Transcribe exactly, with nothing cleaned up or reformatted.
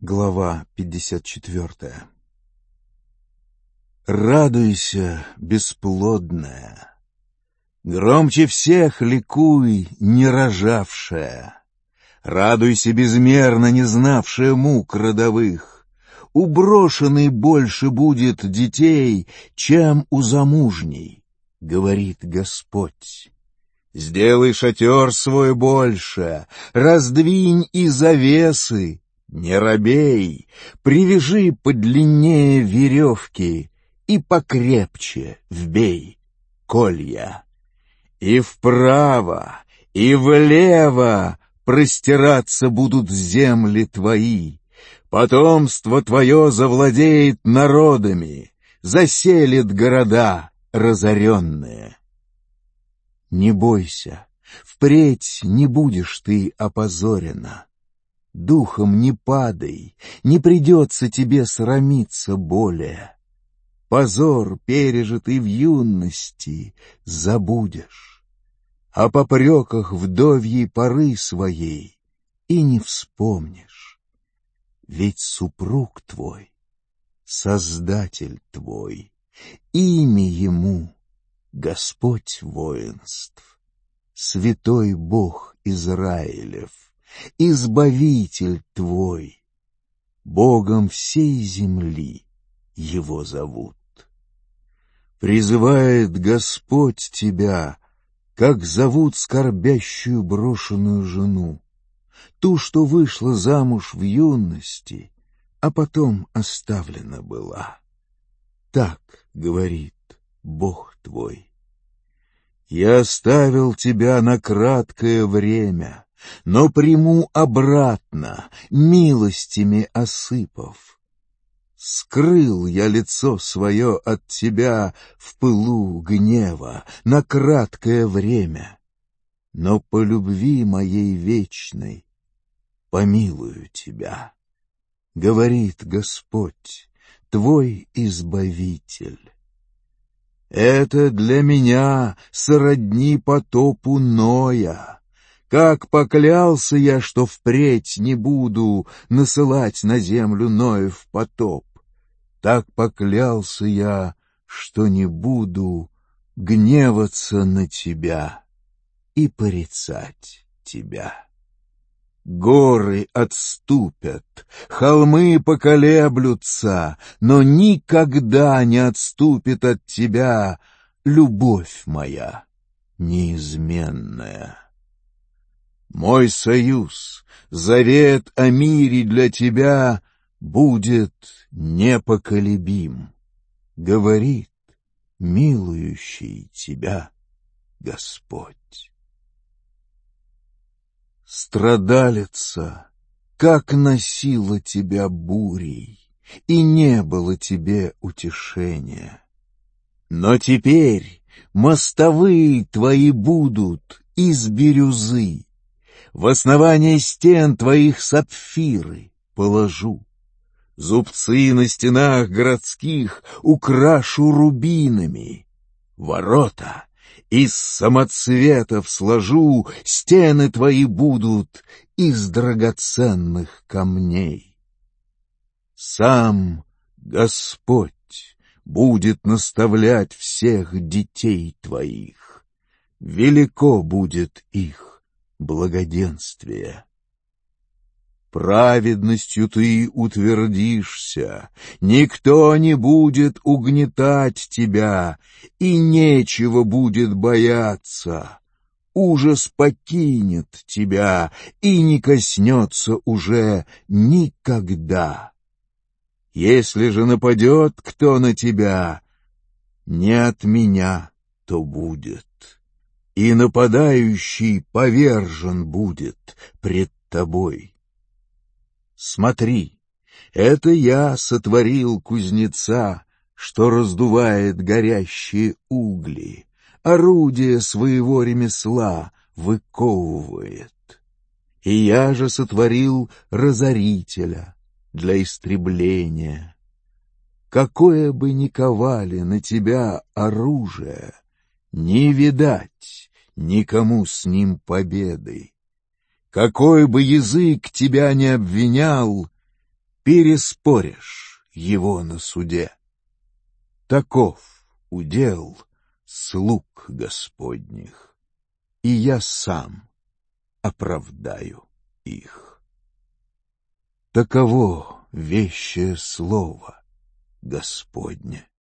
Глава пятьдесят четвёртая. Радуйся, бесплодная, громче всех ликуй, не рожавшая. Радуйся безмерно, не знавшая мук родовых. У брошенной больше будет детей, чем у замужней, говорит Господь. Сделай шатер свой больше, раздвинь и завесы. Не робей, привяжи подлиннее веревки и покрепче вбей колья. И вправо, и влево простираться будут земли твои. Потомство твое завладеет народами, заселит города разоренные. Не бойся, впредь не будешь ты опозорена. Духом не падай, не придется тебе срамиться более. Позор, пережитый в юности, забудешь. О попреках вдовьей поры своей и не вспомнишь. Ведь супруг твой, Создатель твой, имя ему Господь воинств, Святой Бог Израилев, Избавитель твой, Богом всей земли его зовут. Призывает Господь тебя, как зовут скорбящую брошенную жену, ту, что вышла замуж в юности, а потом оставлена была. Так говорит Бог твой. Я оставил тебя на краткое время, но приму обратно, милостями осыпав. Скрыл я лицо свое от тебя в пылу гнева на краткое время, но по любви моей вечной помилую тебя, говорит Господь, твой Избавитель. Это для меня сродни потопу Ноя. Как поклялся я, что впредь не буду насылать на землю Ноев потоп, так поклялся я, что не буду гневаться на тебя и порицать тебя. Горы отступят, холмы поколеблются, но никогда не отступит от тебя любовь моя неизменная. Мой союз, завет о мире для тебя будет непоколебим, говорит милующий тебя Господь. Страдалица, как носила тебя бурей, и не было тебе утешения. Но теперь мостовые твои будут из бирюзы, в основание стен твоих сапфиры положу. Зубцы на стенах городских украшу рубинами. Ворота из самоцветов сложу, стены твои будут из драгоценных камней. Сам Господь будет наставлять всех детей твоих. Велико будет их благоденствие. Праведностью ты утвердишься, никто не будет угнетать тебя, и нечего будет бояться. Ужас покинет тебя и не коснется уже никогда. Если же нападет кто на тебя, не от меня то будет, и нападающий повержен будет пред тобой. Смотри, это я сотворил кузнеца, что раздувает горящие угли, орудие своего ремесла выковывает. И я же сотворил разорителя для истребления. Какое бы ни ковали на тебя оружие, не видать никому с ним победы. Какой бы язык тебя ни обвинял, переспоришь его на суде. Таков удел слуг Господних, и я сам оправдаю их. Таково вещее слово Господне.